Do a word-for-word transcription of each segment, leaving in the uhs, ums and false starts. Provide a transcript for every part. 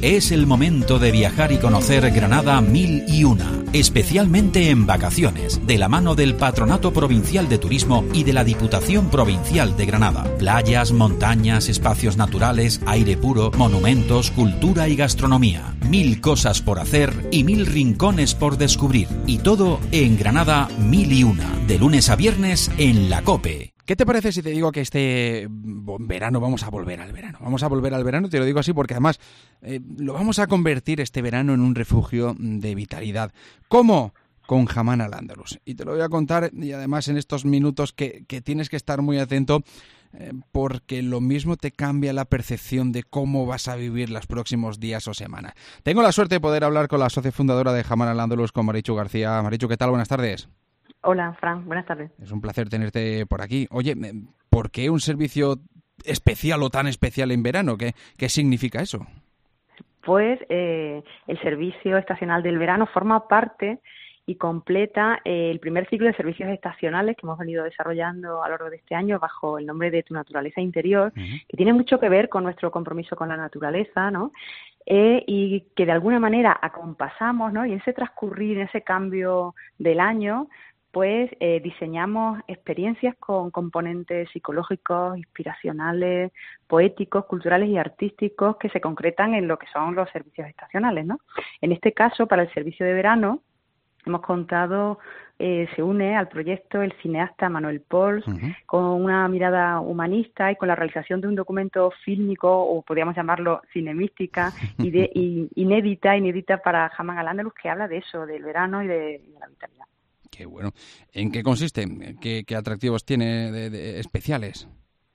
Es el momento de viajar y conocer Granada mil y una, especialmente en vacaciones, de la mano del Patronato Provincial de Turismo y de la Diputación Provincial de Granada. Playas, montañas, espacios naturales, aire puro, monumentos, cultura y gastronomía. Mil cosas por hacer y mil rincones por descubrir. Y todo en Granada mil y una, de lunes a viernes en la COPE. ¿Qué te parece si te digo que este verano vamos a volver al verano? Vamos a volver al verano, te lo digo así porque además eh, lo vamos a convertir este verano en un refugio de vitalidad. ¿Cómo? Con Jamán Al-Ándalus. Y te lo voy a contar, y además en estos minutos que, que tienes que estar muy atento, eh, porque lo mismo te cambia la percepción de cómo vas a vivir los próximos días o semanas. Tengo la suerte de poder hablar con la socia fundadora de Jamán Al-Ándalus, con Marichu García. Marichu, ¿qué tal? Buenas tardes. Hola, Fran, buenas tardes. Es un placer tenerte por aquí. Oye, ¿por qué un servicio especial o tan especial en verano? ¿Qué, qué significa eso? Pues eh, el servicio estacional del verano forma parte y completa eh, el primer ciclo de servicios estacionales que hemos venido desarrollando a lo largo de este año bajo el nombre de Tu Naturaleza Interior, uh-huh. que tiene mucho que ver con nuestro compromiso con la naturaleza, ¿no? Eh, y que de alguna manera acompasamos, ¿no? Y en ese transcurrir, en ese cambio del año, pues eh, diseñamos experiencias con componentes psicológicos, inspiracionales, poéticos, culturales y artísticos que se concretan en lo que son los servicios estacionales, ¿no? En este caso, para el servicio de verano, hemos contado, eh, se une al proyecto el cineasta Manuel Pols, uh-huh. con una mirada humanista y con la realización de un documento fílmico, o podríamos llamarlo cinemística, y de, y, inédita, inédita para Jamán Al-Ándalus, que habla de eso, del verano y de, y de la vitalidad. Qué bueno. ¿En qué consiste? ¿Qué, qué atractivos tiene de, de especiales?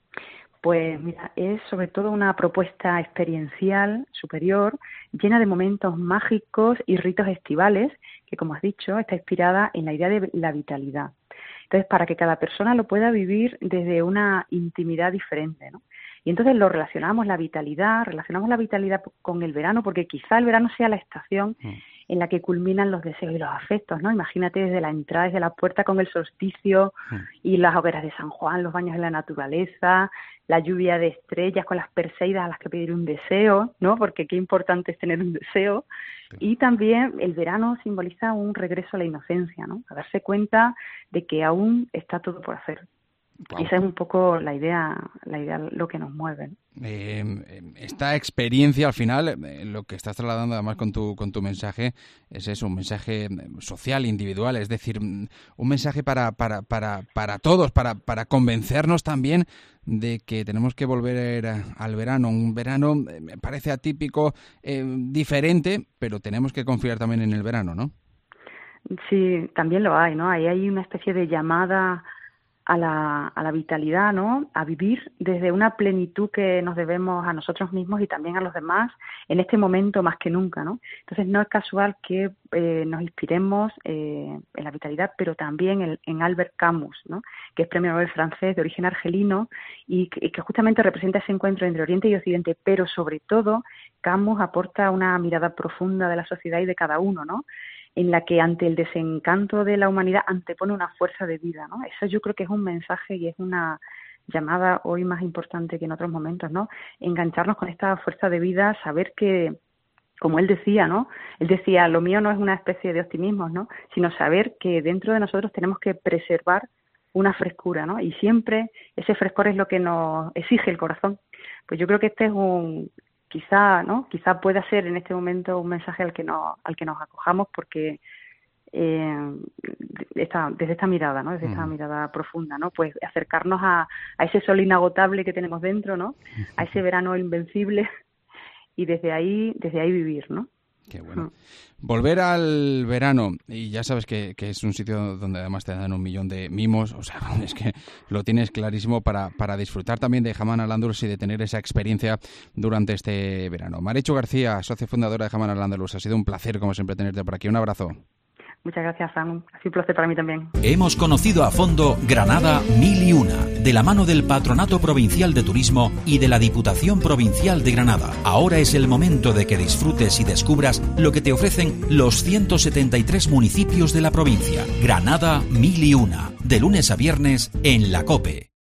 Pues mira, es sobre todo una propuesta experiencial superior, llena de momentos mágicos y ritos estivales, que como has dicho, está inspirada en la idea de la vitalidad. Entonces, para que cada persona lo pueda vivir desde una intimidad diferente, ¿no? Y entonces lo relacionamos, la vitalidad, relacionamos la vitalidad con el verano, porque quizá el verano sea la estación mm. en la que culminan los deseos y los afectos, ¿no? Imagínate desde la entrada, desde la puerta con el solsticio mm. y las hogueras de San Juan, los baños en la naturaleza, la lluvia de estrellas con las perseidas a las que pedir un deseo, ¿no? Porque qué importante es tener un deseo. Sí. Y también el verano simboliza un regreso a la inocencia, ¿no? A darse cuenta de que aún está todo por hacer. Wow. Esa es un poco la idea, la idea, lo que nos mueve, ¿no? Eh, esta experiencia, al final, eh, lo que estás trasladando además con tu con tu mensaje, es eso, un mensaje social, individual, es decir, un mensaje para para para para todos, para para convencernos también de que tenemos que volver al verano. Un verano eh, me parece atípico, eh, diferente, pero tenemos que confiar también en el verano, ¿no? Sí, también lo hay, ¿no? Ahí hay una especie de llamada a la, a la vitalidad, ¿no? A vivir desde una plenitud que nos debemos a nosotros mismos y también a los demás en este momento más que nunca, ¿no? Entonces no es casual que eh, nos inspiremos eh, en la vitalidad, pero también en, en Albert Camus, ¿no? Que es premio Nobel francés de origen argelino y que, y que justamente representa ese encuentro entre Oriente y Occidente, pero sobre todo Camus aporta una mirada profunda de la sociedad y de cada uno, ¿no? En la que ante el desencanto de la humanidad antepone una fuerza de vida, ¿no? Eso yo creo que es un mensaje y es una llamada hoy más importante que en otros momentos, ¿no? Engancharnos con esta fuerza de vida, saber que, como él decía, ¿no? Él decía, lo mío no es una especie de optimismo, ¿no? Sino saber que dentro de nosotros tenemos que preservar una frescura, ¿no? Y siempre ese frescor es lo que nos exige el corazón. Pues yo creo que este es un... Quizá, ¿no? Quizá pueda ser en este momento un mensaje al que nos, al que nos acojamos porque eh, esta, desde esta mirada, ¿no? Desde esta mm. mirada profunda, ¿no? Pues acercarnos a, a ese sol inagotable que tenemos dentro, ¿no? A ese verano invencible y desde ahí, desde ahí vivir, ¿no? Qué bueno. Mm. Volver al verano, y ya sabes que, que es un sitio donde además te dan un millón de mimos, o sea, es que lo tienes clarísimo para, para disfrutar también de Jamán Al-Ándalus y de tener esa experiencia durante este verano. Marichu García, socia fundadora de Jamán Al-Ándalus, ha sido un placer como siempre tenerte por aquí. Un abrazo. Muchas gracias, Fran. Ha sido un placer para mí también. Hemos conocido a fondo Granada mil y una, de la mano del Patronato Provincial de Turismo y de la Diputación Provincial de Granada. Ahora es el momento de que disfrutes y descubras lo que te ofrecen los ciento setenta y tres municipios de la provincia. Granada mil y una, de lunes a viernes en la COPE.